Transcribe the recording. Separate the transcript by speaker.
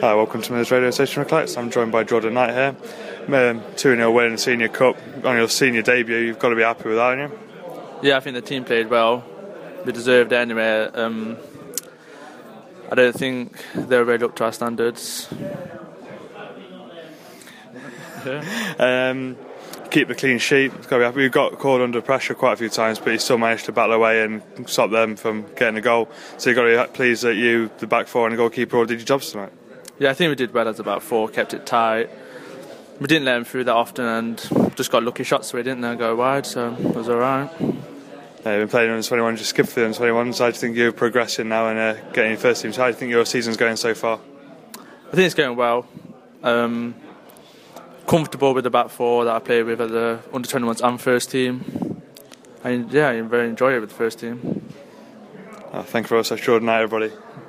Speaker 1: Hi, welcome to Millers Radio Station Recollects. I'm joined by Jordan Knight here. 2-0 win in the Senior Cup on your senior debut. You've got to be happy with that, haven't you?
Speaker 2: Yeah, I think the team played well. We deserved it anyway. I don't think they were really up to our standards.
Speaker 1: Keep the clean sheet. It's got to be happy. We've got called under pressure quite a few times, but you still managed to battle away and stop them from getting a goal. So you've got to be pleased that you, the back four and the goalkeeper, all did your jobs tonight.
Speaker 2: Yeah, I think we did well as a back four, kept it tight. We didn't let them through that often and just got lucky shots so we didn't go wide, so it was alright.
Speaker 1: You've been playing under 21, just skipped the under 21s. How do you think you're progressing now and getting your first team? So how do you think your season's going so far?
Speaker 2: I think it's going well. Comfortable with the back four that I played with at the under 21s and first team. And yeah, I very enjoy it with the first team.
Speaker 1: Thank you very much, Jordan. Night, everybody.